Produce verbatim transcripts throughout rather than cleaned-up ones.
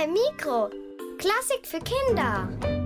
Mikro. Klassik für Kinder.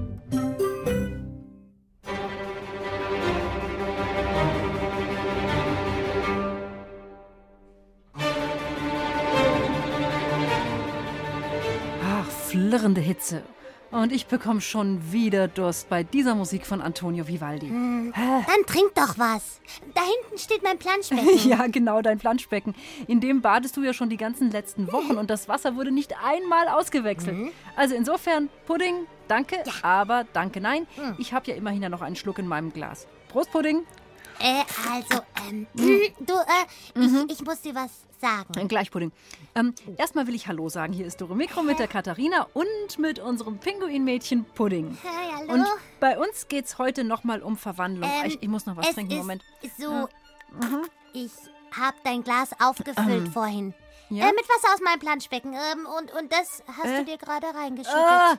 Ach, flirrende Hitze. Und ich bekomme schon wieder Durst bei dieser Musik von Antonio Vivaldi. Hm, dann trink doch was. Da hinten steht mein Planschbecken. Ja, genau, dein Planschbecken. In dem badest du ja schon die ganzen letzten Wochen und das Wasser wurde nicht einmal ausgewechselt. Mhm. Also insofern, Pudding, danke, ja. aber danke, nein. Mhm. Ich habe ja immerhin ja noch einen Schluck in meinem Glas. Prost, Pudding. Äh, also, ähm, mhm. du, äh, mhm. ich, ich muss dir was sagen. Gleich, Pudding. Ähm, erstmal will ich Hallo sagen. Hier ist Dore Mikro mit der Katharina und mit unserem Pinguinmädchen Pudding. Hey, hallo. Und bei uns geht's heute nochmal um Verwandlung. Ähm, ich, ich muss noch was es trinken, ist Moment. So, ja. mhm. ich hab dein Glas aufgefüllt ähm. vorhin. Ja? Äh, mit Wasser aus meinem Planschbecken. Ähm, und, und das hast äh? du dir gerade reingeschüttet. Ah.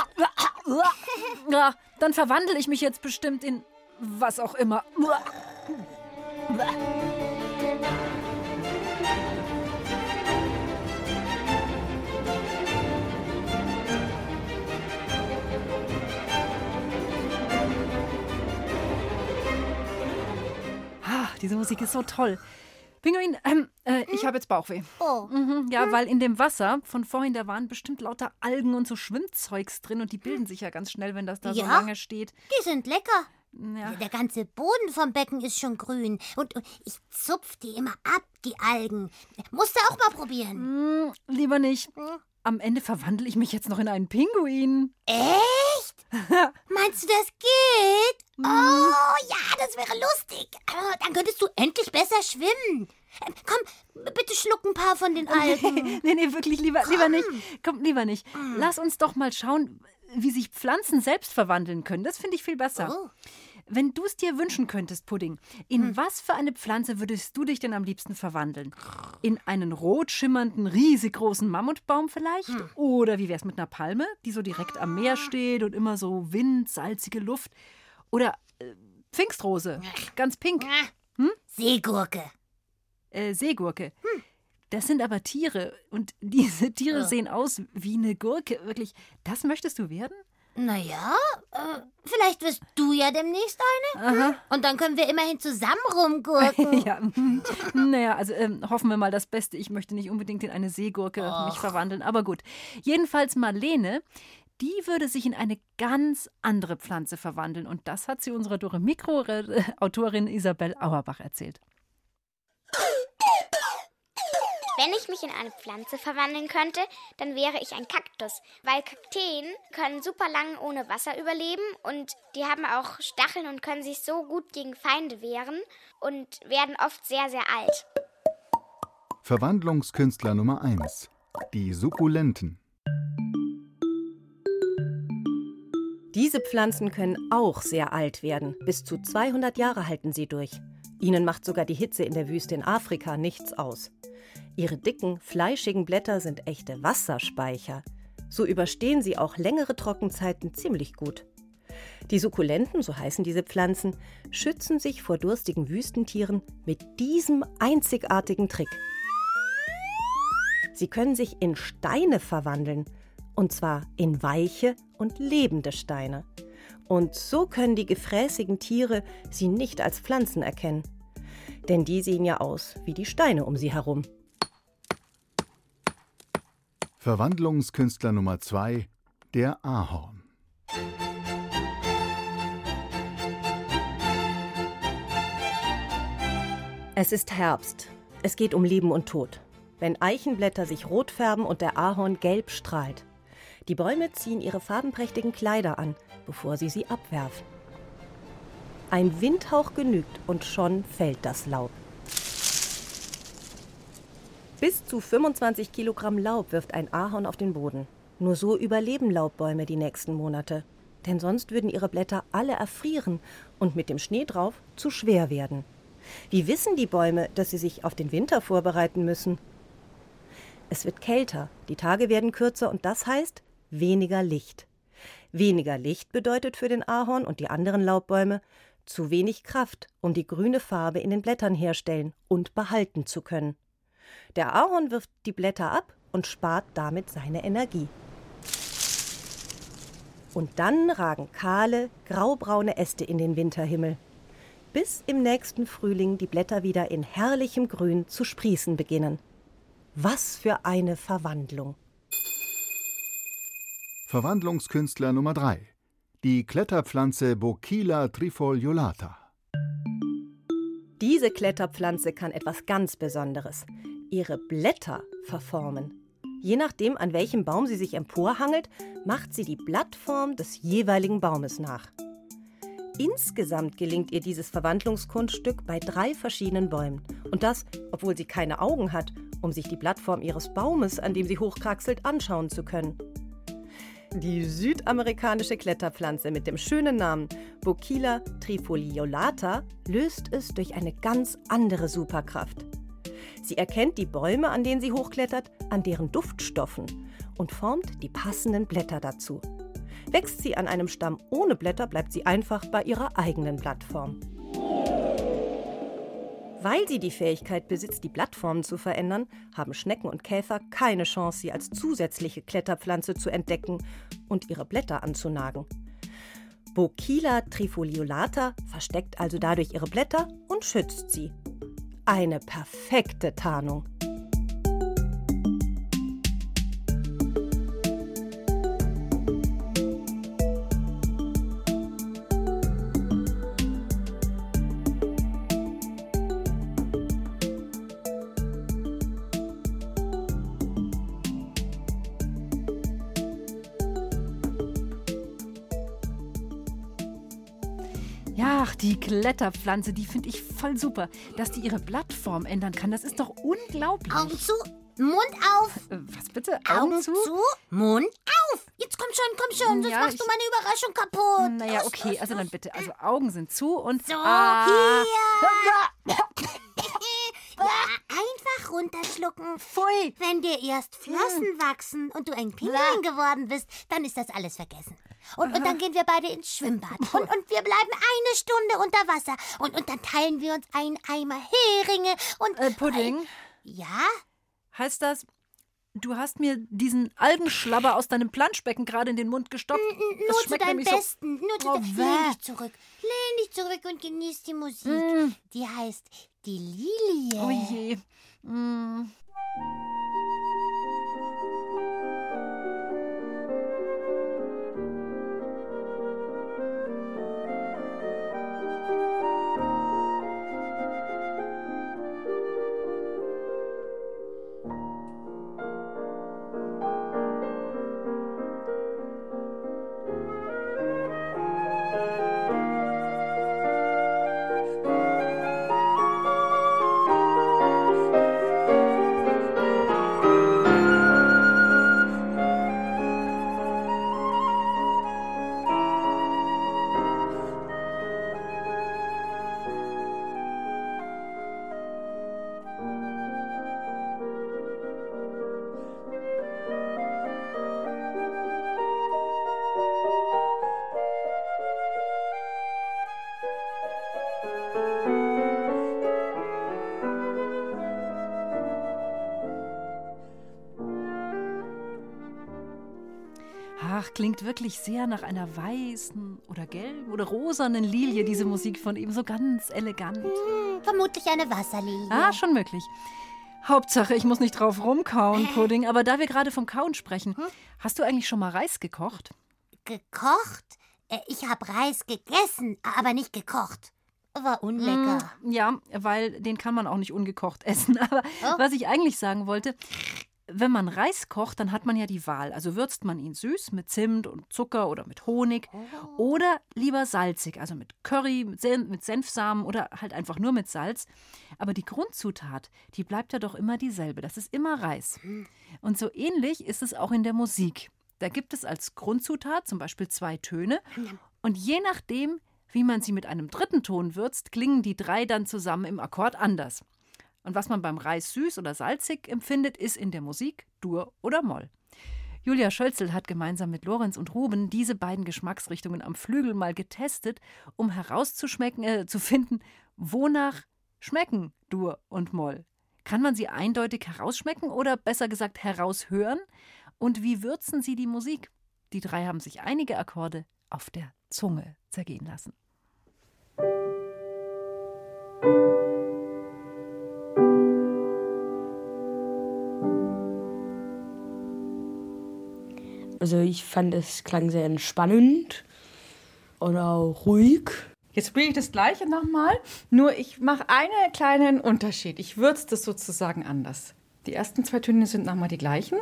Ja, dann verwandle ich mich jetzt bestimmt in was auch immer. Ah, diese Musik ist so toll. Pinguin, ähm, äh, ich habe jetzt Bauchweh. Oh. Mhm, ja, hm. weil in dem Wasser von vorhin, da waren bestimmt lauter Algen und so Schwimmzeugs drin und die bilden sich ja ganz schnell, wenn das da ja, so lange steht. Die sind lecker. Ja. Der ganze Boden vom Becken ist schon grün. Und, und ich zupf die immer ab, die Algen. Musst du auch mal probieren. Hm, lieber nicht. Hm? Am Ende verwandle ich mich jetzt noch in einen Pinguin. Echt? Meinst du, das geht? Mm. Oh, ja, das wäre lustig. Dann könntest du endlich besser schwimmen. Komm, bitte schluck ein paar von den Algen. nee, nee, wirklich, lieber, lieber nicht. Komm, lieber nicht. Mm. Lass uns doch mal schauen, wie sich Pflanzen selbst verwandeln können. Das finde ich viel besser. Oh. Wenn du es dir wünschen könntest, Pudding, in hm. was für eine Pflanze würdest du dich denn am liebsten verwandeln? In einen rot schimmernden, riesig großen Mammutbaum vielleicht? Hm. Oder wie wär's mit einer Palme, die so direkt am Meer steht und immer so Wind, salzige Luft? Oder äh, Pfingstrose, ganz pink. Hm? Seegurke. Äh, Seegurke. Hm. Das sind aber Tiere und diese Tiere oh. sehen aus wie eine Gurke. Wirklich, das möchtest du werden? Naja, äh, vielleicht wirst du ja demnächst eine. Aha. Und dann können wir immerhin zusammen rumgurken. ja, naja, also ähm, hoffen wir mal das Beste. Ich möchte nicht unbedingt in eine Seegurke Och. mich verwandeln, aber gut. Jedenfalls Marlene, die würde sich in eine ganz andere Pflanze verwandeln. Und das hat sie unserer Dore Mikro-Autorin Isabel Auerbach erzählt. Wenn ich mich in eine Pflanze verwandeln könnte, dann wäre ich ein Kaktus, weil Kakteen können super lange ohne Wasser überleben und die haben auch Stacheln und können sich so gut gegen Feinde wehren und werden oft sehr, sehr alt. Verwandlungskünstler Nummer eins. Die Sukkulenten. Diese Pflanzen können auch sehr alt werden. Bis zu zweihundert Jahre halten sie durch. Ihnen macht sogar die Hitze in der Wüste in Afrika nichts aus. Ihre dicken, fleischigen Blätter sind echte Wasserspeicher. So überstehen sie auch längere Trockenzeiten ziemlich gut. Die Sukkulenten, so heißen diese Pflanzen, schützen sich vor durstigen Wüstentieren mit diesem einzigartigen Trick. Sie können sich in Steine verwandeln, und zwar in weiche und lebende Steine. Und so können die gefräßigen Tiere sie nicht als Pflanzen erkennen. Denn die sehen ja aus wie die Steine um sie herum. Verwandlungskünstler Nummer zwei, der Ahorn. Es ist Herbst. Es geht um Leben und Tod. Wenn Eichenblätter sich rot färben und der Ahorn gelb strahlt. Die Bäume ziehen ihre farbenprächtigen Kleider an, bevor sie sie abwerfen. Ein Windhauch genügt und schon fällt das Laub. Bis zu fünfundzwanzig Kilogramm Laub wirft ein Ahorn auf den Boden. Nur so überleben Laubbäume die nächsten Monate. Denn sonst würden ihre Blätter alle erfrieren und mit dem Schnee drauf zu schwer werden. Wie wissen die Bäume, dass sie sich auf den Winter vorbereiten müssen? Es wird kälter, die Tage werden kürzer und das heißt weniger Licht. Weniger Licht bedeutet für den Ahorn und die anderen Laubbäume zu wenig Kraft, um die grüne Farbe in den Blättern herstellen und behalten zu können. Der Ahorn wirft die Blätter ab und spart damit seine Energie. Und dann ragen kahle, graubraune Äste in den Winterhimmel, bis im nächsten Frühling die Blätter wieder in herrlichem Grün zu sprießen beginnen. Was für eine Verwandlung! Verwandlungskünstler Nummer drei. Die Kletterpflanze Bocchila trifoliolata. Diese Kletterpflanze kann etwas ganz Besonderes: ihre Blätter verformen. Je nachdem, an welchem Baum sie sich emporhangelt, macht sie die Blattform des jeweiligen Baumes nach. Insgesamt gelingt ihr dieses Verwandlungskunststück bei drei verschiedenen Bäumen. Und das, obwohl sie keine Augen hat, um sich die Blattform ihres Baumes, an dem sie hochkraxelt, anschauen zu können. Die südamerikanische Kletterpflanze mit dem schönen Namen Bocchila trifoliolata löst es durch eine ganz andere Superkraft. Sie erkennt die Bäume, an denen sie hochklettert, an deren Duftstoffen und formt die passenden Blätter dazu. Wächst sie an einem Stamm ohne Blätter, bleibt sie einfach bei ihrer eigenen Blattform. Weil sie die Fähigkeit besitzt, die Blattformen zu verändern, haben Schnecken und Käfer keine Chance, sie als zusätzliche Kletterpflanze zu entdecken und ihre Blätter anzunagen. Bocchila trifoliolata versteckt also dadurch ihre Blätter und schützt sie. Eine perfekte Tarnung. Ja, ach, die Kletterpflanze, die finde ich voll super. Dass die ihre Blattform ändern kann, das ist doch unglaublich. Augen zu, Mund auf. Äh, was bitte? Augen, Augen zu? zu, Mund auf. Jetzt komm schon, komm schon, sonst Ja, machst ich- du meine Überraschung kaputt. Naja, Los, okay, los, also dann los. bitte. Also Augen sind zu und... So, Ah, hier. Ja, einfach runterschlucken. Pfui! Wenn dir erst Flossen wachsen und du ein Pinguin geworden bist, dann ist das alles vergessen. Und, und dann gehen wir beide ins Schwimmbad. Und, und wir bleiben eine Stunde unter Wasser. Und, und dann teilen wir uns einen Eimer Heringe und... Äh, Pudding, Ja? heißt das, du hast mir diesen Algenschlabber aus deinem Planschbecken gerade in den Mund gestopft? Nur Das zu schmeckt deinem nämlich so- Besten. Nur zu Oh, de- weh. Lehn dich zurück. Lehn dich zurück und genieß die Musik. Die heißt die Lilie. Oh je. Mm. Ach, klingt wirklich sehr nach einer weißen oder gelben oder rosanen Lilie, diese Musik von ihm. So ganz elegant. Hm, vermutlich eine Wasserlilie. Ah, schon möglich. Hauptsache, ich muss nicht drauf rumkauen, Pudding. Aber da wir gerade vom Kauen sprechen, hast du eigentlich schon mal Reis gekocht? Gekocht? Äh, Ich habe Reis gegessen, aber nicht gekocht. War unlecker. Mm, ja, weil den kann man auch nicht ungekocht essen. Aber Oh. was ich eigentlich sagen wollte, wenn man Reis kocht, dann hat man ja die Wahl. Also würzt man ihn süß mit Zimt und Zucker oder mit Honig oder lieber salzig, also mit Curry, mit, Sen mit Senfsamen oder halt einfach nur mit Salz. Aber die Grundzutat, die bleibt ja doch immer dieselbe. Das ist immer Reis. Und so ähnlich ist es auch in der Musik. Da gibt es als Grundzutat zum Beispiel zwei Töne und je nachdem, wie man sie mit einem dritten Ton würzt, klingen die drei dann zusammen im Akkord anders. Und was man beim Reis süß oder salzig empfindet, ist in der Musik Dur oder Moll. Julia Schölzel hat gemeinsam mit Lorenz und Ruben diese beiden Geschmacksrichtungen am Flügel mal getestet, um herauszuschmecken, äh, zu finden, wonach schmecken Dur und Moll. Kann man sie eindeutig herausschmecken oder besser gesagt heraushören? Und wie würzen sie die Musik? Die drei haben sich einige Akkorde auf der Zunge zergehen lassen. Also ich fand, es klang sehr entspannend und auch ruhig. Jetzt spiele ich das Gleiche nochmal, nur ich mache einen kleinen Unterschied. Ich würze das sozusagen anders. Die ersten zwei Töne sind nochmal die gleichen.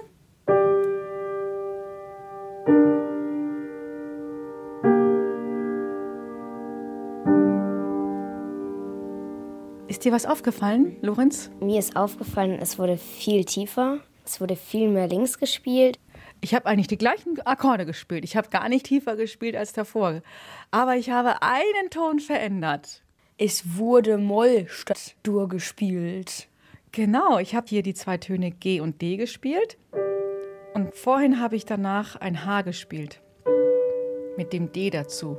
Ist dir was aufgefallen, Lorenz? Mir ist aufgefallen, es wurde viel tiefer, es wurde viel mehr links gespielt. Ich habe eigentlich die gleichen Akkorde gespielt. Ich habe gar nicht tiefer gespielt als davor. Aber ich habe einen Ton verändert. Es wurde Moll statt Dur gespielt. Genau, ich habe hier die zwei Töne G und D gespielt. Und vorhin habe ich danach ein H gespielt. Mit dem D dazu.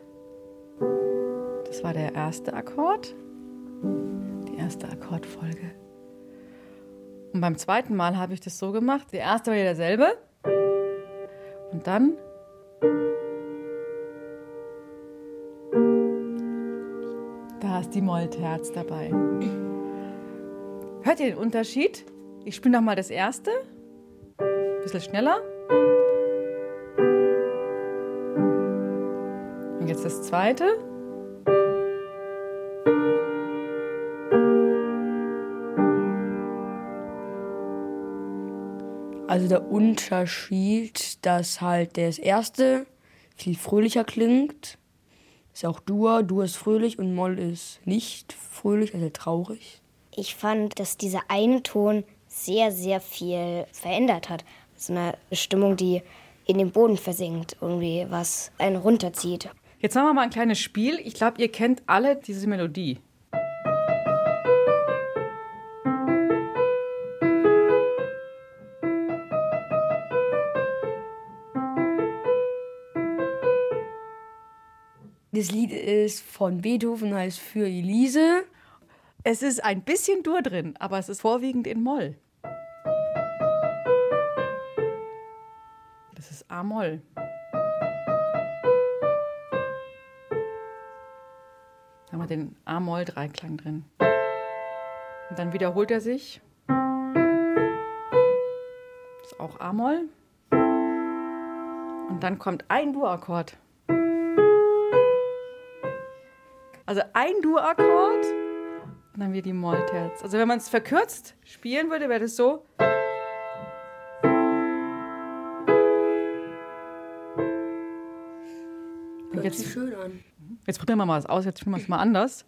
Das war der erste Akkord. Die erste Akkordfolge. Und beim zweiten Mal habe ich das so gemacht. Der erste war ja derselbe. Und dann da ist die Mollterz dabei. Hört ihr den Unterschied? Ich spiele nochmal das erste. Ein bisschen schneller. Und jetzt das zweite. Also der Unterschied, dass halt das erste viel fröhlicher klingt. Ist auch Dur. Dur ist fröhlich und Moll ist nicht fröhlich, also traurig. Ich fand, dass dieser eine Ton sehr, sehr viel verändert hat. So eine Stimmung, die in den Boden versinkt, irgendwie was einen runterzieht. Jetzt machen wir mal ein kleines Spiel. Ich glaube, ihr kennt alle diese Melodie. Das Lied ist von Beethoven, heißt Für Elise. Es ist ein bisschen Dur drin, aber es ist vorwiegend in Moll. Das ist A-Moll. Da haben wir den A-Moll-Dreiklang drin. Und dann wiederholt er sich. Das ist auch A-Moll. Und dann kommt ein Dur-Akkord. Also ein Dur-Akkord und dann wieder die Mollterz. Also wenn man es verkürzt spielen würde, wäre das so. Hört Jetzt, sich schön an. jetzt probieren wir mal was aus, jetzt spielen wir es mal anders.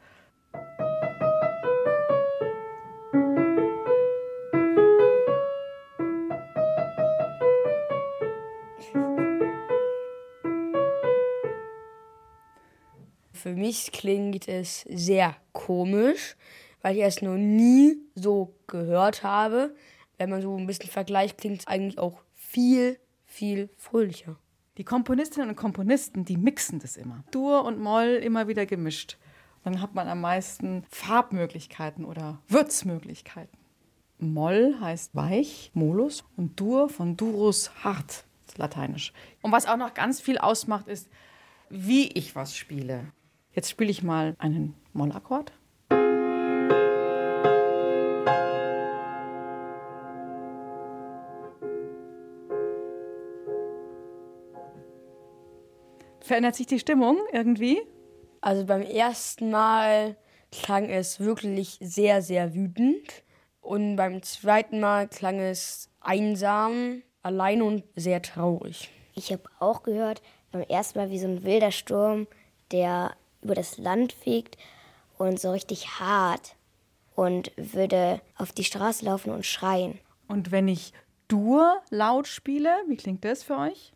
Für mich klingt es sehr komisch, weil ich es noch nie so gehört habe. Wenn man so ein bisschen vergleicht, klingt es eigentlich auch viel, viel fröhlicher. Die Komponistinnen und Komponisten, die mixen das immer. Dur und Moll immer wieder gemischt. Dann hat man am meisten Farbmöglichkeiten oder Würzmöglichkeiten. Moll heißt weich, Molus, und Dur von Durus, hart, das ist lateinisch. Und was auch noch ganz viel ausmacht, ist, wie ich was spiele. Jetzt spiele ich mal einen Mollakkord. Verändert sich die Stimmung irgendwie? Also beim ersten Mal klang es wirklich sehr, sehr wütend. Und beim zweiten Mal klang es einsam, allein und sehr traurig. Ich habe auch gehört, beim ersten Mal wie so ein wilder Sturm, der über das Land fegt und so richtig hart und würde auf die Straße laufen und schreien. Und wenn ich Dur laut spiele, wie klingt das für euch?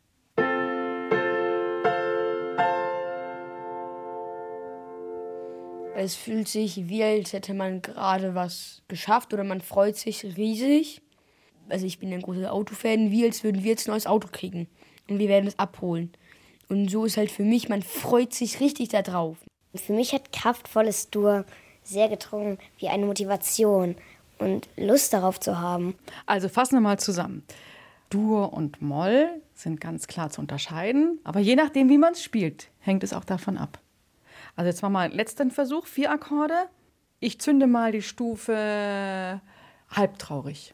Es fühlt sich wie, als hätte man gerade was geschafft oder man freut sich riesig. Also ich bin ein großer Autofan, wie als würden wir jetzt ein neues Auto kriegen und wir werden es abholen. Und so ist halt für mich, man freut sich richtig da drauf. Für mich hat kraftvolles Dur sehr getrunken wie eine Motivation und Lust darauf zu haben. Also fassen wir mal zusammen. Dur und Moll sind ganz klar zu unterscheiden. Aber je nachdem, wie man es spielt, hängt es auch davon ab. Also jetzt machen wir den letzten Versuch, vier Akkorde. Ich zünde mal die Stufe halbtraurig.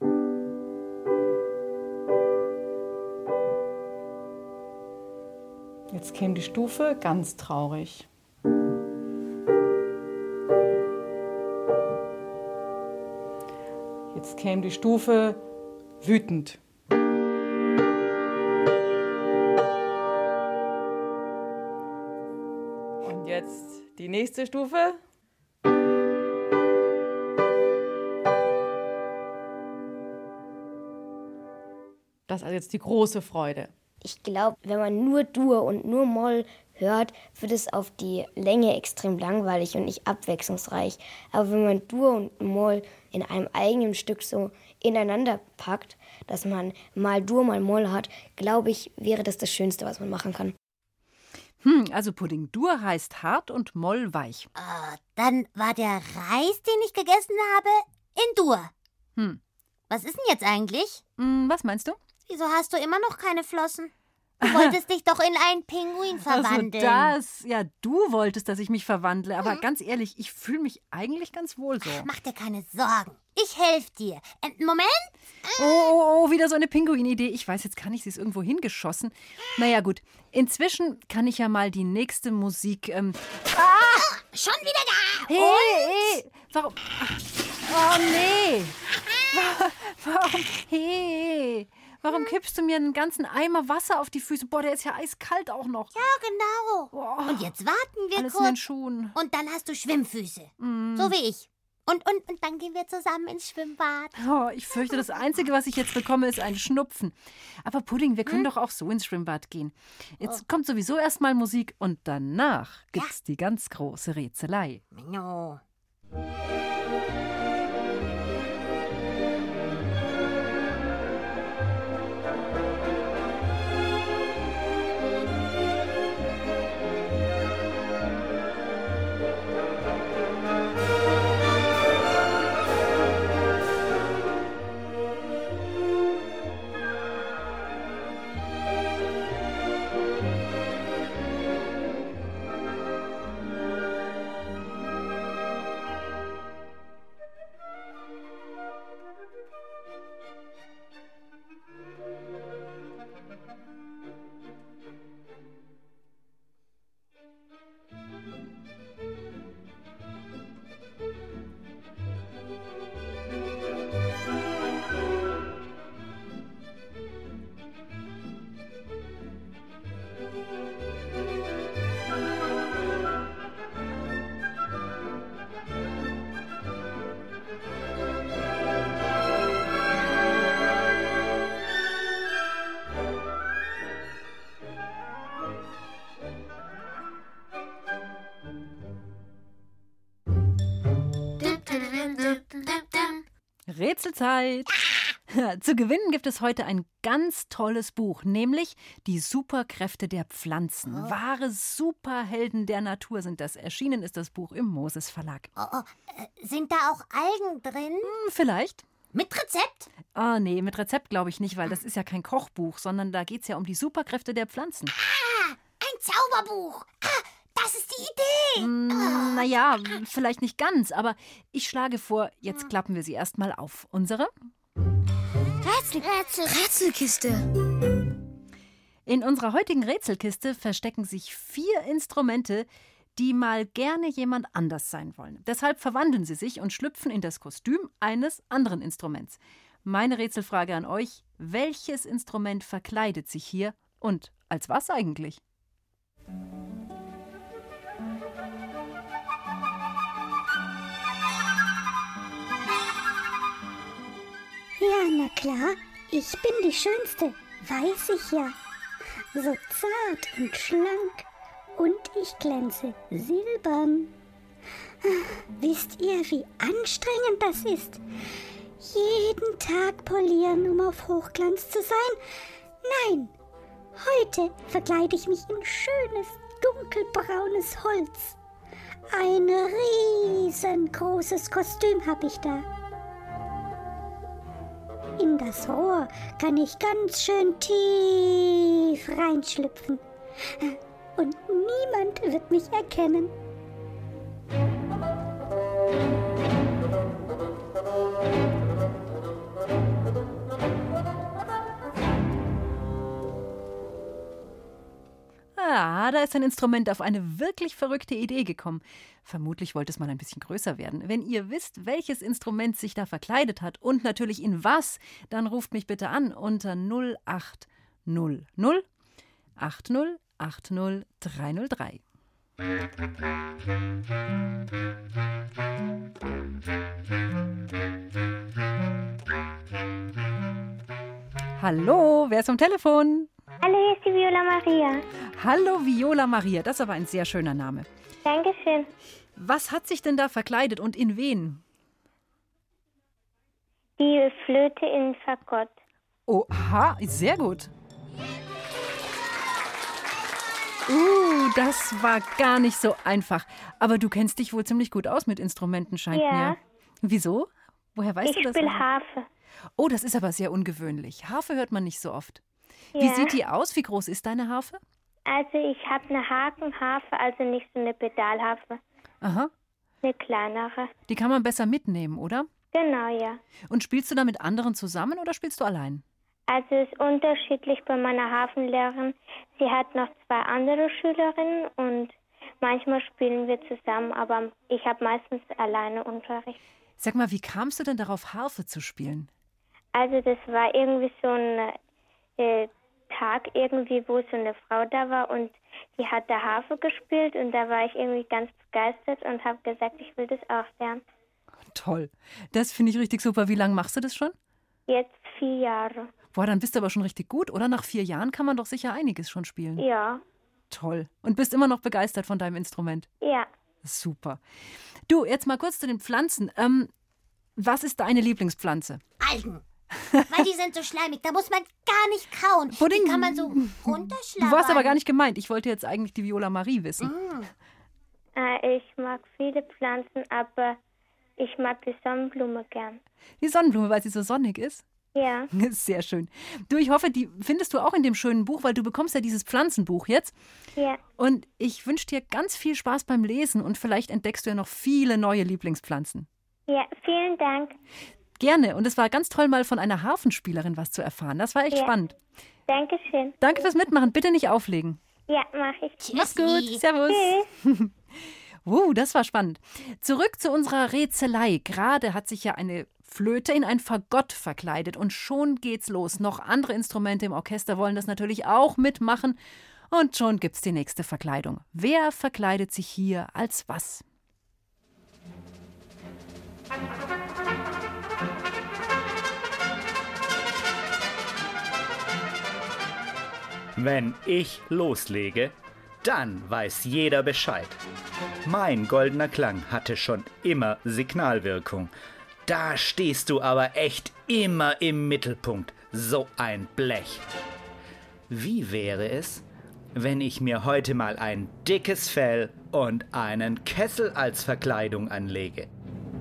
Jetzt käme die Stufe ganz traurig. Jetzt käme die Stufe wütend. Und jetzt die nächste Stufe. Das ist also jetzt die große Freude. Ich glaube, wenn man nur Dur und nur Moll hört, wird es auf die Länge extrem langweilig und nicht abwechslungsreich. Aber wenn man Dur und Moll in einem eigenen Stück so ineinander packt, dass man mal Dur, mal Moll hat, glaube ich, wäre das das Schönste, was man machen kann. Hm, also Pudding. Dur heißt hart und Moll weich. Oh, dann war der Reis, den ich gegessen habe, in Dur. Hm. Was ist denn jetzt eigentlich? Hm, was meinst du? Wieso hast du immer noch keine Flossen? Du wolltest dich doch in einen Pinguin verwandeln. Also das, ja, du wolltest, dass ich mich verwandle. Aber mhm. ganz ehrlich, ich fühle mich eigentlich ganz wohl so. Ach, mach dir keine Sorgen. Ich helfe dir. Äh, Moment. Oh, oh, oh, wieder so eine Pinguin-Idee. Ich weiß, jetzt kann ich sie irgendwo hingeschossen. Naja, gut. Inzwischen kann ich ja mal die nächste Musik... Ähm ah! Schon wieder da. Hey, hey, warum... Oh, nee. Warum... Hey... Warum kippst du mir einen ganzen Eimer Wasser auf die Füße? Boah, der ist ja eiskalt auch noch. Ja, genau. Boah. Und jetzt warten wir Alles kurz. in den Schuhen. Und dann hast du Schwimmfüße. Mm. So wie ich. Und, und, und dann gehen wir zusammen ins Schwimmbad. Oh, ich fürchte, das Einzige, was ich jetzt bekomme, ist ein Schnupfen. Aber Pudding, wir können hm? doch auch so ins Schwimmbad gehen. Jetzt oh. kommt sowieso erstmal Musik und danach gibt's ja. die ganz große Rätselei. No. Rätselzeit! Zu gewinnen gibt es heute ein ganz tolles Buch, nämlich Die Superkräfte der Pflanzen. Oh. Wahre Superhelden der Natur sind das. Erschienen ist das Buch im Moses Verlag. Oh, oh. Äh, sind da auch Algen drin? Hm, vielleicht. Mit Rezept? Ah, nee, mit Rezept glaube ich nicht, weil das ist ja kein Kochbuch, sondern da geht es ja um die Superkräfte der Pflanzen. Ah, ein Zauberbuch! Ah, das ist die Idee! Mm, oh. Naja, vielleicht nicht ganz, aber ich schlage vor, jetzt klappen wir sie erstmal auf. Unsere? Rätsel, Rätsel, Rätselkiste. In unserer heutigen Rätselkiste verstecken sich vier Instrumente, die mal gerne jemand anders sein wollen. Deshalb verwandeln sie sich und schlüpfen in das Kostüm eines anderen Instruments. Meine Rätselfrage an euch: Welches Instrument verkleidet sich hier und als was eigentlich? Ja, na klar, ich bin die Schönste, weiß ich ja. So zart und schlank und ich glänze silbern. Wisst ihr, wie anstrengend das ist? Jeden Tag polieren, um auf Hochglanz zu sein? Nein, heute verkleide ich mich in schönes, dunkelbraunes Holz. Ein riesengroßes Kostüm habe ich da. In das Rohr kann ich ganz schön tief reinschlüpfen. Und niemand wird mich erkennen. Ah, da ist ein Instrument auf eine wirklich verrückte Idee gekommen. Vermutlich wollte es mal ein bisschen größer werden. Wenn ihr wisst, welches Instrument sich da verkleidet hat und natürlich in was, dann ruft mich bitte an unter null acht null null acht null acht null drei null drei. Hallo, wer ist am Telefon? Hallo, hier ist die Viola Maria. Hallo Viola Maria, das ist aber ein sehr schöner Name. Dankeschön. Was hat sich denn da verkleidet und in wen? Die Flöte in Fagott. Oha, sehr gut. Uh, das war gar nicht so einfach. Aber du kennst dich wohl ziemlich gut aus mit Instrumenten, scheint Ja. mir. Wieso? Woher weißt Ich du das? spiele also? Harfe. Oh, das ist aber sehr ungewöhnlich. Harfe hört man nicht so oft. Ja. Wie sieht die aus? Wie groß ist deine Harfe? Also ich habe eine Hakenharfe, also nicht so eine Pedalharfe. Aha. Eine kleinere. Die kann man besser mitnehmen, oder? Genau, ja. Und spielst du da mit anderen zusammen oder spielst du allein? Also es ist unterschiedlich bei meiner Hafenlehrerin. Sie hat noch zwei andere Schülerinnen und manchmal spielen wir zusammen, aber ich habe meistens alleine Unterricht. Sag mal, wie kamst du denn darauf, Harfe zu spielen? Also das war irgendwie so ein äh, Tag irgendwie, wo so eine Frau da war und die hat da Harfe gespielt und da war ich irgendwie ganz begeistert und habe gesagt, ich will das auch lernen. Toll. Das finde ich richtig super. Wie lange machst du das schon? Jetzt vier Jahre. Boah, dann bist du aber schon richtig gut, oder? Nach vier Jahren kann man doch sicher einiges schon spielen. Ja. Toll. Und bist immer noch begeistert von deinem Instrument? Ja. Super. Du, jetzt mal kurz zu den Pflanzen. Ähm, was ist deine Lieblingspflanze? Algen. Weil die sind so schleimig, da muss man gar nicht kauen. Pudding. Die kann man so runterschlagen. Du warst aber gar nicht gemeint. Ich wollte jetzt eigentlich die Viola Marie wissen. Mm. Äh, ich mag viele Pflanzen, aber ich mag die Sonnenblume gern. Die Sonnenblume, weil sie so sonnig ist? Ja. Sehr schön. Du, ich hoffe, die findest du auch in dem schönen Buch, weil du bekommst ja dieses Pflanzenbuch jetzt. Ja. Und ich wünsche dir ganz viel Spaß beim Lesen und vielleicht entdeckst du ja noch viele neue Lieblingspflanzen. Ja, vielen Dank. Gerne. Und es war ganz toll, mal von einer Harfenspielerin was zu erfahren. Das war echt Ja. spannend. Dankeschön. Danke fürs Mitmachen. Bitte nicht auflegen. Ja, mach ich. Mach's gut. Servus. Tschüss. Uh, das war spannend. Zurück zu unserer Rätselei. Gerade hat sich ja eine Flöte in ein Fagott verkleidet und schon geht's los. Noch andere Instrumente im Orchester wollen das natürlich auch mitmachen. Und schon gibt's die nächste Verkleidung. Wer verkleidet sich hier als was? Wenn ich loslege, dann weiß jeder Bescheid. Mein goldener Klang hatte schon immer Signalwirkung. Da stehst du aber echt immer im Mittelpunkt, so ein Blech. Wie wäre es, wenn ich mir heute mal ein dickes Fell und einen Kessel als Verkleidung anlege?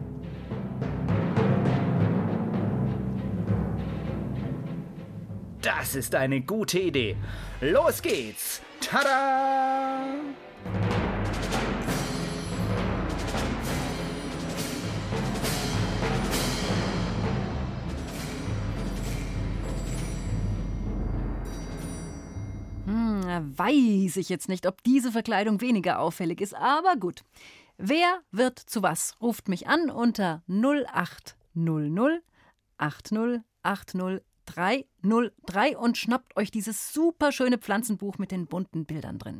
Das ist eine gute Idee. Los geht's! Tada! Hm, weiß ich jetzt nicht, ob diese Verkleidung weniger auffällig ist, aber gut. Wer wird zu was? Ruft mich an unter null acht null null acht null acht null drei null drei und schnappt euch dieses super schöne Pflanzenbuch mit den bunten Bildern drin.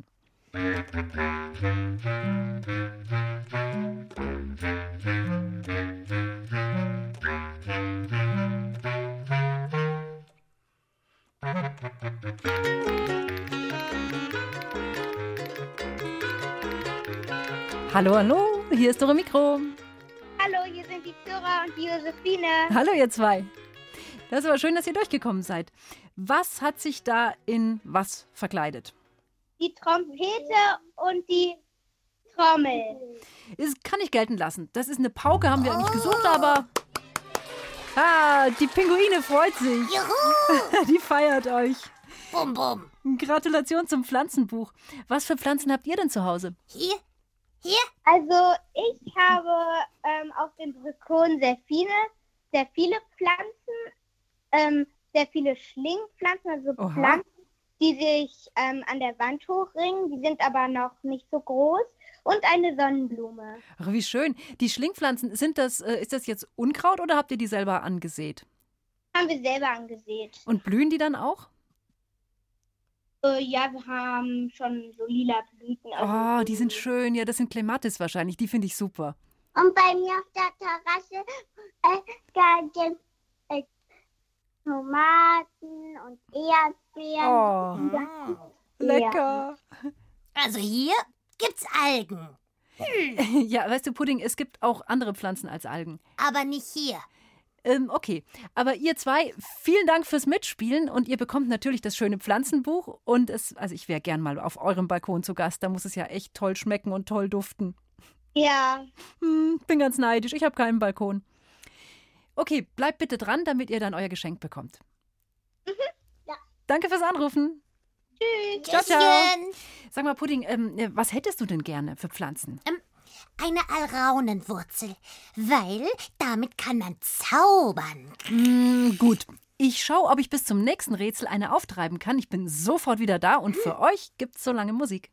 Hallo, hallo, hier ist eure Mikro. Hallo, hier sind die Zora und die Josephine. Hallo ihr zwei. Das ist aber schön, dass ihr durchgekommen seid. Was hat sich da in was verkleidet? Die Trompete und die Trommel. Das kann ich gelten lassen. Das ist eine Pauke, haben wir eigentlich gesucht, aber Ah, die Pinguine freut sich. Juhu! Die feiert euch. Bum, bum. Gratulation zum Pflanzenbuch. Was für Pflanzen habt ihr denn zu Hause? Hier, hier. Also ich habe ähm, auf dem Balkon sehr viele, sehr viele Pflanzen, ähm, sehr viele Schlingpflanzen, also Oha. Pflanzen, die sich ähm, an der Wand hochringen. Die sind aber noch nicht so groß. Und eine Sonnenblume. Ach, wie schön. Die Schlingpflanzen, sind das, äh, ist das jetzt Unkraut oder habt ihr die selber angesät? Haben wir selber angesät. Und blühen die dann auch? Äh, ja, wir haben schon so lila Blüten. Oh, die sind schön. Ja, das sind Clematis wahrscheinlich. Die finde ich super. Und bei mir auf der Terrasse äh, da sind äh, Tomaten und Erdbeeren. Oh, Und das- lecker. Also hier gibt's Algen. Ja, weißt du, Pudding, es gibt auch andere Pflanzen als Algen. Aber nicht hier. Ähm, okay, aber ihr zwei, vielen Dank fürs Mitspielen und ihr bekommt natürlich das schöne Pflanzenbuch und es, also ich wäre gern mal auf eurem Balkon zu Gast, da muss es ja echt toll schmecken und toll duften. Ja. Hm, bin ganz neidisch, ich habe keinen Balkon. Okay, bleibt bitte dran, damit ihr dann euer Geschenk bekommt. Mhm. Ja. Danke fürs Anrufen. Tschüss. Ciao, ciao. Tschüsschen. Sag mal, Pudding, ähm, was hättest du denn gerne für Pflanzen? Ähm, eine Alraunenwurzel, weil damit kann man zaubern. Mm, gut, ich schaue, ob ich bis zum nächsten Rätsel eine auftreiben kann. Ich bin sofort wieder da und für euch gibt's so lange Musik.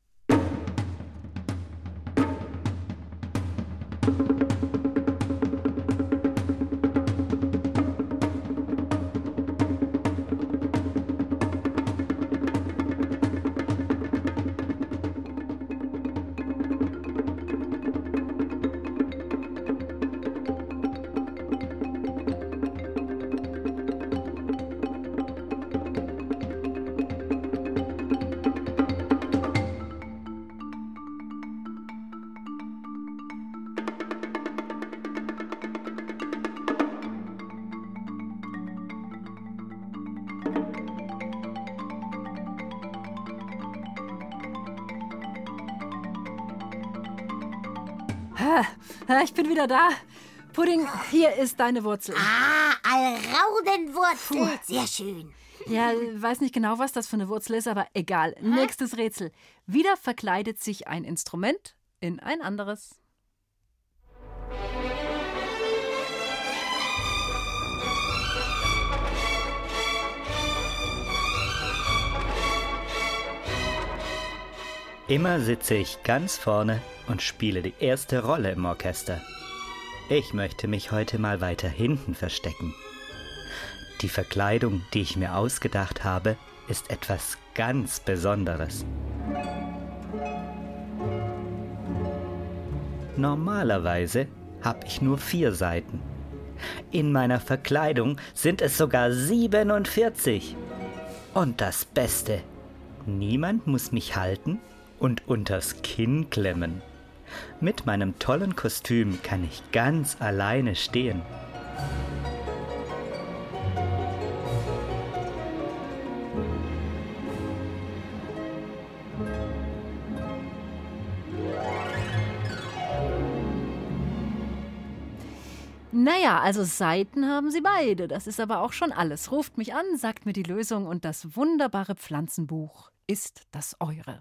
Ich bin wieder da. Pudding, hier ist deine Wurzel. Ah, Alraunenwurzel. Puh. Sehr schön. Ja, weiß nicht genau, was das für eine Wurzel ist, aber egal. Nächstes Rätsel. Wieder verkleidet sich ein Instrument in ein anderes. Immer sitze ich ganz vorne und spiele die erste Rolle im Orchester. Ich möchte mich heute mal weiter hinten verstecken. Die Verkleidung, die ich mir ausgedacht habe, ist etwas ganz Besonderes. Normalerweise habe ich nur vier Seiten. In meiner Verkleidung sind es sogar siebenundvierzig. Und das Beste, niemand muss mich halten und unters Kinn klemmen. Mit meinem tollen Kostüm kann ich ganz alleine stehen. Naja, also Seiten haben sie beide. Das ist aber auch schon alles. Ruft mich an, sagt mir die Lösung und das wunderbare Pflanzenbuch ist das eure.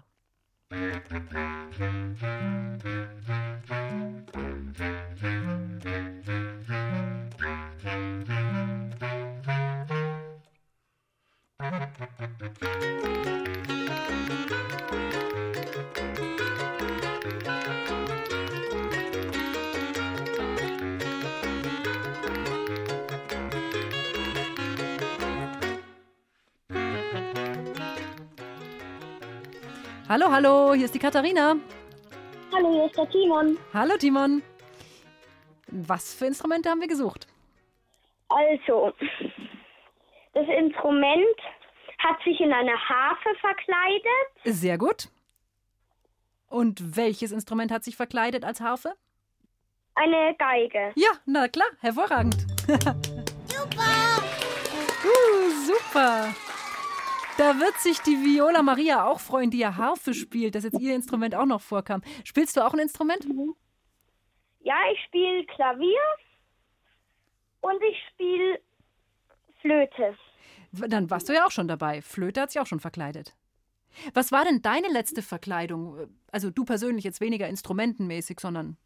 Hallo, hallo, hier ist die Katharina. Hallo, hier ist der Timon. Hallo, Timon. Was für Instrumente haben wir gesucht? Also, das Instrument hat sich in eine Harfe verkleidet. Sehr gut. Und welches Instrument hat sich verkleidet als Harfe? Eine Geige. Ja, na klar, hervorragend. Super! uh, super. Da wird sich die Viola Maria auch freuen, die ja Harfe spielt, dass jetzt ihr Instrument auch noch vorkam. Spielst du auch ein Instrument? Ja, ich spiele Klavier und ich spiele Flöte. Dann warst du ja auch schon dabei. Flöte hat sich auch schon verkleidet. Was war denn deine letzte Verkleidung? Also du persönlich jetzt weniger instrumentenmäßig, sondern...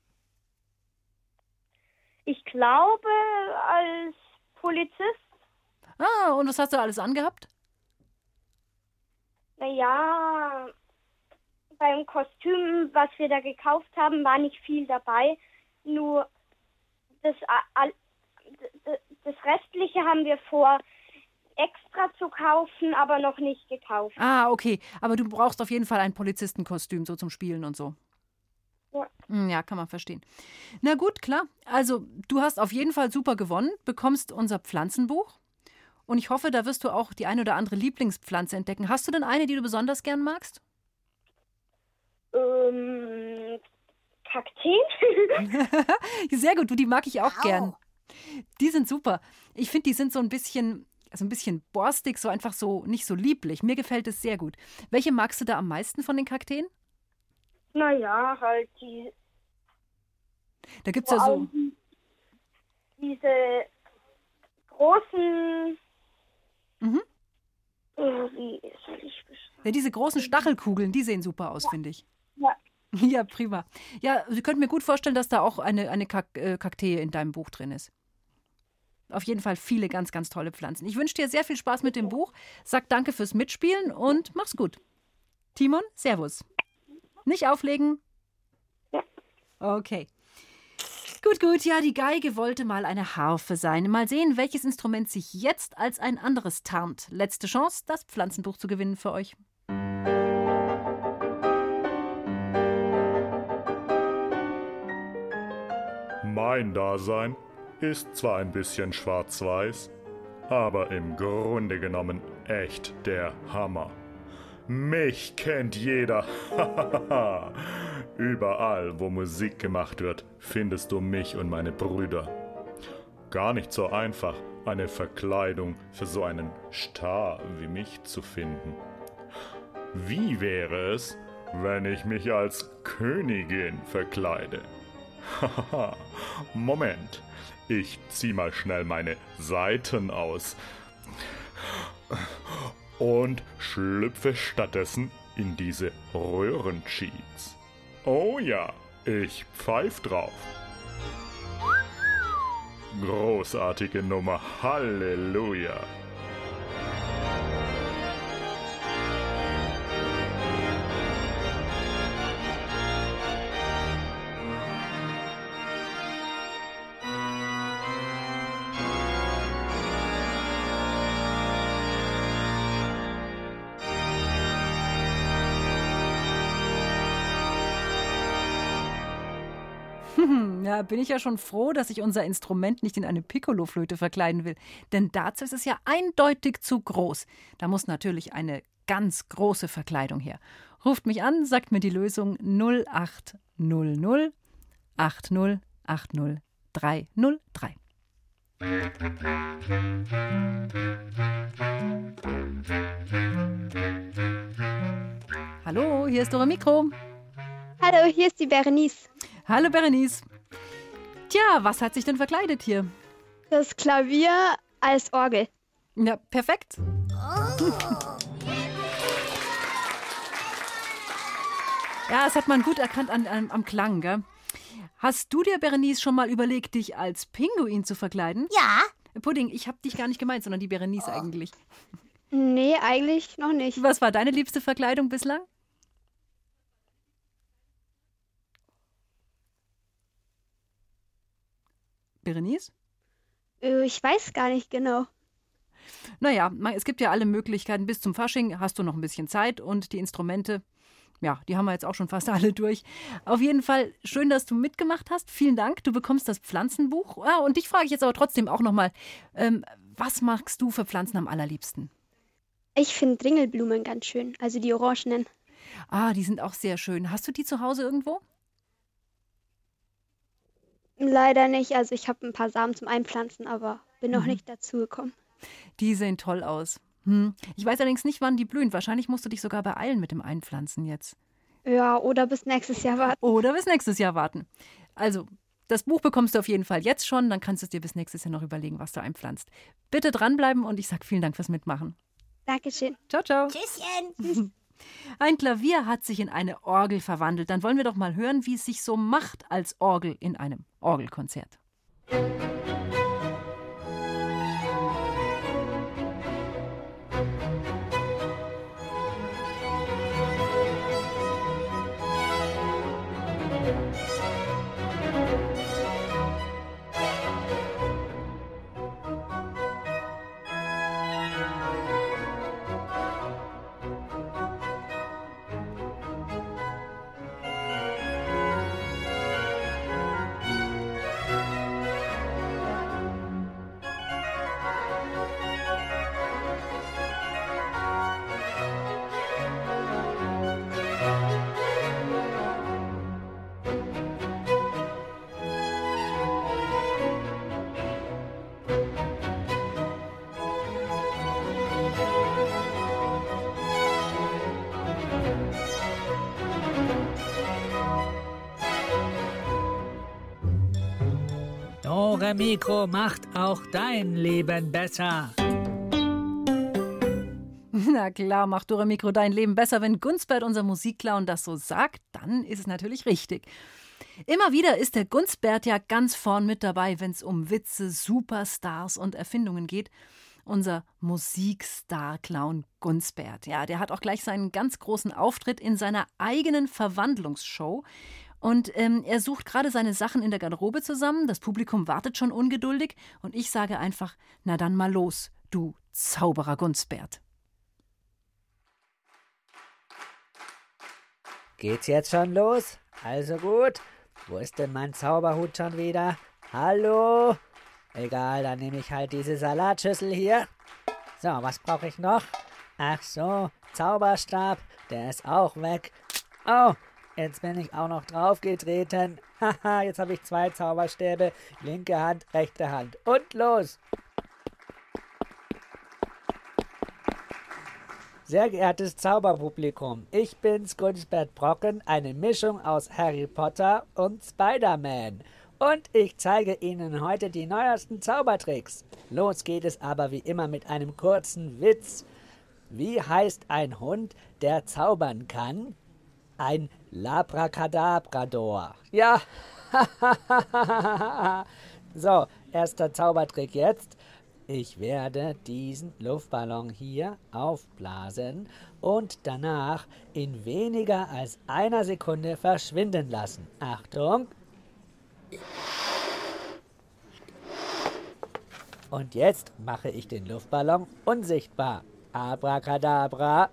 Ich glaube, als Polizist. Ah, und was hast du alles angehabt? Naja, beim Kostüm, was wir da gekauft haben, war nicht viel dabei. Nur das, das Restliche haben wir vor, extra zu kaufen, aber noch nicht gekauft. Ah, okay. Aber du brauchst auf jeden Fall ein Polizistenkostüm, so zum Spielen und so. Ja. Ja, kann man verstehen. Na gut, klar. Also, du hast auf jeden Fall super gewonnen, bekommst unser Pflanzenbuch. Und ich hoffe, da wirst du auch die eine oder andere Lieblingspflanze entdecken. Hast du denn eine, die du besonders gern magst? Ähm, Kakteen. Sehr gut, du, die mag ich auch wow. gern. Die sind super. Ich finde, die sind so ein bisschen, also ein bisschen borstig, so einfach so nicht so lieblich. Mir gefällt es sehr gut. Welche magst du da am meisten von den Kakteen? Naja, halt die... Da gibt es ja so... Diese großen... Mhm. Wie soll ich beschreiben? Ja, diese großen Stachelkugeln, die sehen super aus, ja. finde ich. Ja. Ja, prima. Ja, Sie könnten mir gut vorstellen, dass da auch eine, eine Kak äh, Kaktee in deinem Buch drin ist. Auf jeden Fall viele ganz, ganz tolle Pflanzen. Ich wünsche dir sehr viel Spaß mit dem Buch. Sag danke fürs Mitspielen und mach's gut. Timon, Servus. Nicht auflegen? Ja. Okay. Gut, gut, ja, die Geige wollte mal eine Harfe sein. Mal sehen, welches Instrument sich jetzt als ein anderes tarnt. Letzte Chance, das Pflanzenbuch zu gewinnen für euch. Mein Dasein ist zwar ein bisschen schwarz-weiß, aber im Grunde genommen echt der Hammer. Mich kennt jeder. Überall, wo Musik gemacht wird, findest du mich und meine Brüder. Gar nicht so einfach, eine Verkleidung für so einen Star wie mich zu finden. Wie wäre es, wenn ich mich als Königin verkleide? Moment, ich zieh mal schnell meine Seiten aus und schlüpfe stattdessen in diese Röhrencheats. Oh ja, ich pfeif drauf. Großartige Nummer, Halleluja. Ja, bin ich ja schon froh, dass ich unser Instrument nicht in eine Piccolo-Flöte verkleiden will. Denn dazu ist es ja eindeutig zu groß. Da muss natürlich eine ganz große Verkleidung her. Ruft mich an, sagt mir die Lösung null acht null null acht null acht null drei null drei. Hallo, hier ist eure Mikro. Hallo, hier ist die Berenice. Hallo Berenice. Tja, was hat sich denn verkleidet hier? Das Klavier als Orgel. Ja, perfekt. Ja, das hat man gut erkannt an, an, am Klang, gell? Hast du dir, Berenice, schon mal überlegt, dich als Pinguin zu verkleiden? Ja. Pudding, ich habe dich gar nicht gemeint, sondern die Berenice oh. eigentlich. Nee, eigentlich noch nicht. Was war deine liebste Verkleidung bislang? Berenice? Ich weiß gar nicht genau. Naja, es gibt ja alle Möglichkeiten. Bis zum Fasching hast du noch ein bisschen Zeit und die Instrumente, ja, die haben wir jetzt auch schon fast alle durch. Auf jeden Fall schön, dass du mitgemacht hast. Vielen Dank. Du bekommst das Pflanzenbuch. Ah, und dich frage ich jetzt aber trotzdem auch nochmal, ähm, was magst du für Pflanzen am allerliebsten? Ich finde Ringelblumen ganz schön, also die orangenen. Ah, die sind auch sehr schön. Hast du die zu Hause irgendwo? Leider nicht. Also ich habe ein paar Samen zum Einpflanzen, aber bin noch mhm. nicht dazu gekommen. Die sehen toll aus. Hm. Ich weiß allerdings nicht, wann die blühen. Wahrscheinlich musst du dich sogar beeilen mit dem Einpflanzen jetzt. Ja, oder bis nächstes Jahr warten. Oder bis nächstes Jahr warten. Also, Das Buch bekommst du auf jeden Fall jetzt schon, dann kannst du es dir bis nächstes Jahr noch überlegen, was du einpflanzt. Bitte dranbleiben und ich sage vielen Dank fürs Mitmachen. Dankeschön. Ciao, ciao. Tschüsschen. Ein Klavier hat sich in eine Orgel verwandelt. Dann wollen wir doch mal hören, wie es sich so macht als Orgel in einem Orgelkonzert. Dore Mikro macht auch dein Leben besser. Na klar, macht Dore Mikro dein Leben besser. Wenn Gunsbert, unser Musikclown, das so sagt, dann ist es natürlich richtig. Immer wieder ist der Gunsbert ja ganz vorn mit dabei, wenn es um Witze, Superstars und Erfindungen geht. Unser Musikstar-Clown Gunsbert. Ja, der hat auch gleich seinen ganz großen Auftritt in seiner eigenen Verwandlungsshow. Und ähm, er sucht gerade seine Sachen in der Garderobe zusammen. Das Publikum wartet schon ungeduldig. Und ich sage einfach, na dann mal los, du Zauberer Gunsbert. Geht's jetzt schon los? Also gut. Wo ist denn mein Zauberhut schon wieder? Hallo? Egal, dann nehme ich halt diese Salatschüssel hier. So, was brauche ich noch? Ach so, Zauberstab, der ist auch weg. Oh, jetzt bin ich auch noch draufgetreten. Haha, jetzt habe ich zwei Zauberstäbe. Linke Hand, rechte Hand. Und los! Sehr geehrtes Zauberpublikum, ich bin's, Gunsbert Brocken, eine Mischung aus Harry Potter und Spider-Man. Und ich zeige Ihnen heute die neuesten Zaubertricks. Los geht es aber wie immer mit einem kurzen Witz. Wie heißt ein Hund, der zaubern kann? Ein Labracadabrador. Ja. So, erster Zaubertrick jetzt. Ich werde diesen Luftballon hier aufblasen und danach in weniger als einer Sekunde verschwinden lassen. Achtung! Und jetzt mache ich den Luftballon unsichtbar. Abracadabra.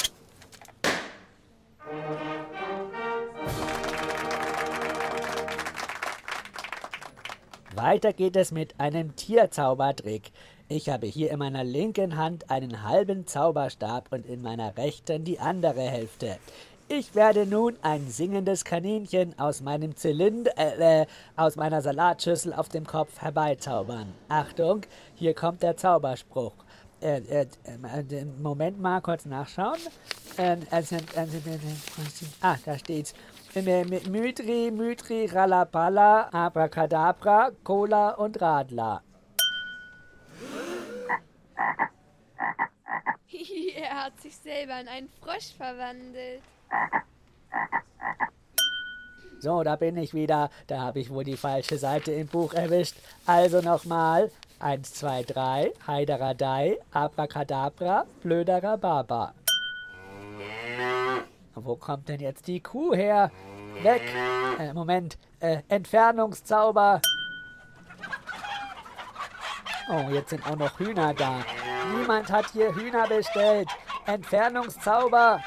Weiter geht es mit einem Tierzaubertrick. Ich habe hier in meiner linken Hand einen halben Zauberstab und in meiner rechten die andere Hälfte. Ich werde nun ein singendes Kaninchen aus meinem Zylinder, äh, äh, aus meiner Salatschüssel auf dem Kopf herbeizaubern. Achtung, hier kommt der Zauberspruch. Äh, äh, äh, Moment mal, kurz nachschauen. Äh, äh, äh, äh, ah, da steht's. Mytri, Mytri, Ralapala, Abracadabra, Cola und Radler. Er hat sich selber in einen Frosch verwandelt. So, da bin ich wieder. Da habe ich wohl die falsche Seite im Buch erwischt. Also nochmal. Eins, zwei, drei. Heideradei, Abracadabra, blöderer Baba. Wo kommt denn jetzt die Kuh her? Weg! Äh, Moment. Äh, Entfernungszauber. Oh, jetzt sind auch noch Hühner da. Niemand hat hier Hühner bestellt. Entfernungszauber.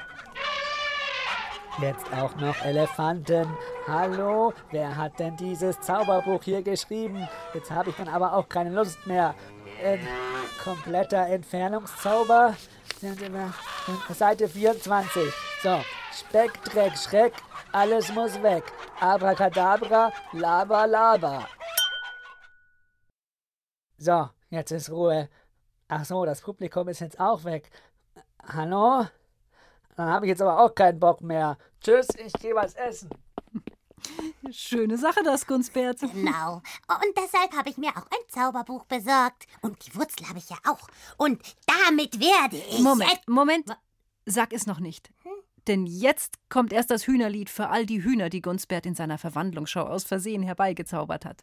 Jetzt auch noch Elefanten. Hallo, wer hat denn dieses Zauberbuch hier geschrieben? Jetzt habe ich dann aber auch keine Lust mehr. Äh, kompletter Entfernungszauber. Seite vierundzwanzig. So, Speck, Dreck, Schreck, alles muss weg. Abracadabra, Laba, Laba. So, jetzt ist Ruhe. Ach so, das Publikum ist jetzt auch weg. Hallo? Dann habe ich jetzt aber auch keinen Bock mehr. Tschüss, ich gehe was essen. Schöne Sache, das Gunsbert. Genau. Und deshalb habe ich mir auch ein Zauberbuch besorgt. Und die Wurzel habe ich ja auch. Und damit werde ich... Moment, Moment. Sag es noch nicht. Denn jetzt kommt erst das Hühnerlied für all die Hühner, die Gunsbert in seiner Verwandlungsshow aus Versehen herbeigezaubert hat.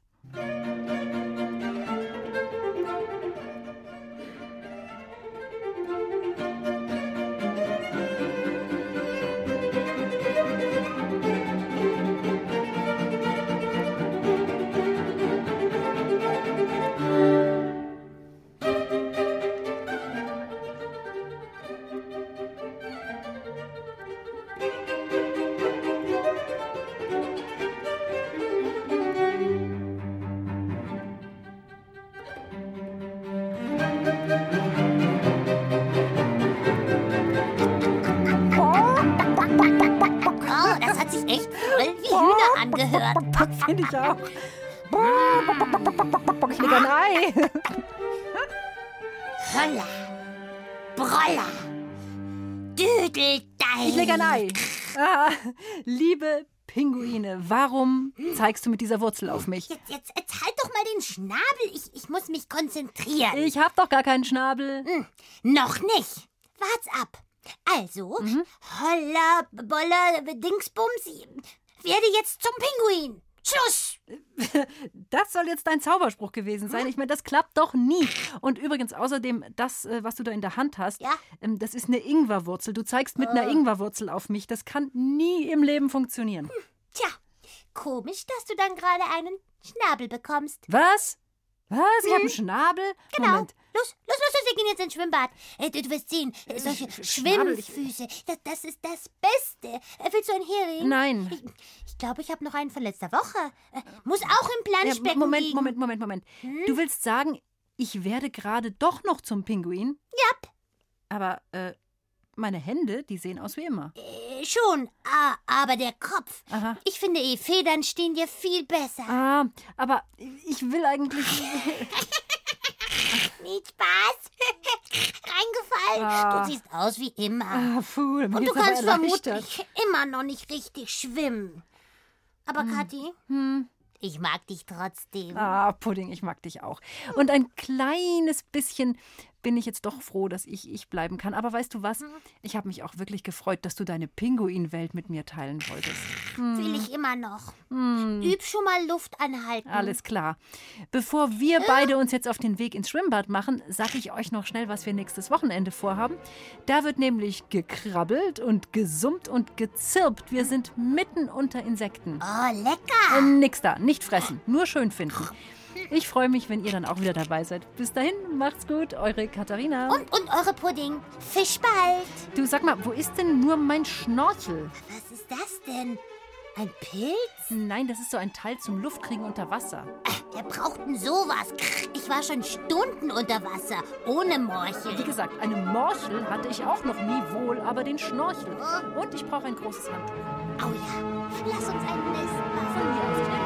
Angehört. Finde ich auch. Ich leg ein Ei. Holla, Brolla, Düdeldei. Ich leg ein Ei. Ah, liebe Pinguine, warum zeigst du mit dieser Wurzel auf mich? Jetzt, jetzt, jetzt halt doch mal den Schnabel. Ich, ich muss mich konzentrieren. Ich hab doch gar keinen Schnabel. Hm, noch nicht. Wart's ab. Also, mhm. Holla, Bolla, Dingsbums, ich werde jetzt zum Pinguin. Schluss! Das soll jetzt dein Zauberspruch gewesen sein. Ich meine, das klappt doch nie. Und übrigens, außerdem, das, was du da in der Hand hast, ja? das ist eine Ingwerwurzel. Du zeigst mit oh. einer Ingwerwurzel auf mich. Das kann nie im Leben funktionieren. Tja, komisch, dass du dann gerade einen Schnabel bekommst. Was? Was? Ich hm. habe einen Schnabel? Genau. Moment. Los, los, los, los, wir gehen jetzt ins Schwimmbad. Äh, du, du wirst sehen, solche Schwimmfüße, das, das ist das Beste. Äh, willst du einen Hering? Nein. Ich, ich glaube, ich habe noch einen von letzter Woche. Äh, muss auch im Planschbecken ja, Moment, liegen. Moment, Moment, Moment. Hm? Du willst sagen, ich werde gerade doch noch zum Pinguin? Ja. Aber, äh, meine Hände, die sehen aus wie immer. Äh, schon, ah, aber der Kopf. Aha. Ich finde, eh, Federn stehen dir viel besser. Ah, aber ich will eigentlich... Nicht Spaß. Reingefallen. Ah. Du siehst aus wie immer. Ah, puh, Und du kannst vermutlich immer noch nicht richtig schwimmen. Aber hm. Kathi, hm. ich mag dich trotzdem. Ah, Pudding, ich mag dich auch. Und ein kleines bisschen bin ich jetzt doch froh, dass ich ich bleiben kann. Aber weißt du was? Ich habe mich auch wirklich gefreut, dass du deine Pinguinwelt mit mir teilen wolltest. Hm. Will ich immer noch. Hm. Üb schon mal Luft anhalten. Alles klar. Bevor wir beide uns jetzt auf den Weg ins Schwimmbad machen, sage ich euch noch schnell, was wir nächstes Wochenende vorhaben. Da wird nämlich gekrabbelt und gesummt und gezirpt. Wir sind mitten unter Insekten. Oh, lecker. Äh, nix da, nicht fressen, nur schön finden. Ich freue mich, wenn ihr dann auch wieder dabei seid. Bis dahin, macht's gut, eure Katharina. Und, und eure Pudding. Fisch bald. Du, sag mal, wo ist denn nur mein Schnorchel? Was ist das denn? Ein Pilz? Nein, das ist so ein Teil zum Luftkriegen unter Wasser. Wir brauchten sowas. Ich war schon Stunden unter Wasser, ohne Morchel. Wie gesagt, eine Morchel hatte ich auch noch nie, wohl aber den Schnorchel. Und ich brauche ein großes Handtuch. Oh ja, lass uns ein Nest machen. Von mir aus.